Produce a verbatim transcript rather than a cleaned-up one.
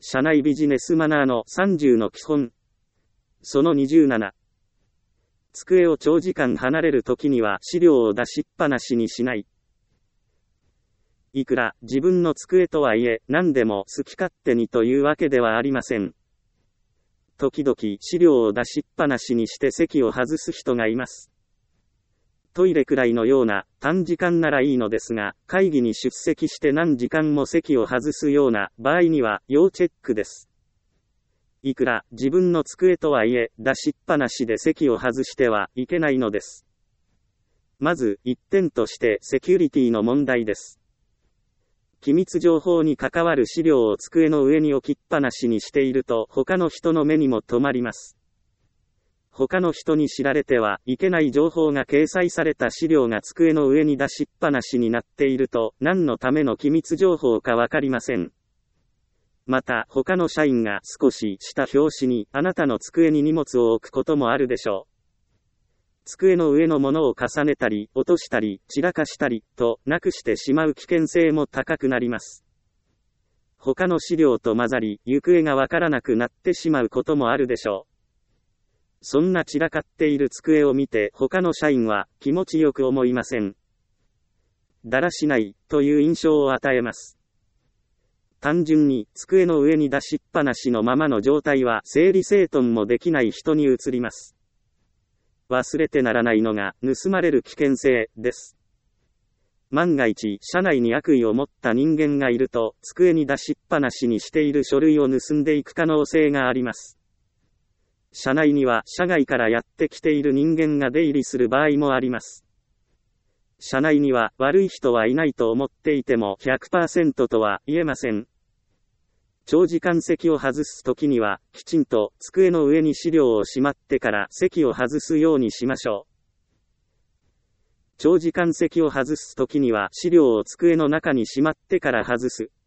社内ビジネスマナーのさんじゅうの基本。そのにじゅうなな。机を長時間離れるときには資料を出しっぱなしにしない。いくら自分の机とはいえ、何でも好き勝手にというわけではありません。時々資料を出しっぱなしにして席を外す人がいます。トイレくらいのような短時間ならいいのですが、会議に出席して何時間も席を外すような場合には要チェックです。いくら自分の机とはいえ、出しっぱなしで席を外してはいけないのです。まず一点としてセキュリティの問題です。機密情報に関わる資料を机の上に置きっぱなしにしていると他の人の目にも留まります。他の人に知られてはいけない情報が掲載された資料が机の上に出しっぱなしになっていると何のための機密情報かわかりません。また他の社員が少しした拍子にあなたの机に荷物を置くこともあるでしょう。机の上のものを重ねたり、落としたり、散らかしたり、と、なくしてしまう危険性も高くなります。他の資料と混ざり、行方がわからなくなってしまうこともあるでしょう。そんな散らかっている机を見て、他の社員は、気持ちよく思いません。だらしない、という印象を与えます。単純に、机の上に出しっぱなしのままの状態は、整理整頓もできない人に移ります。忘れてならないのが、盗まれる危険性です。万が一、社内に悪意を持った人間がいると、机に出しっぱなしにしている書類を盗んでいく可能性があります。社内には、社外からやってきている人間が出入りする場合もあります。社内には、悪い人はいないと思っていても ひゃくパーセント とは言えません。長時間席を外すときには、きちんと机の上に資料をしまってから席を外すようにしましょう。長時間席を外すときには資料を机の中にしまってから外す。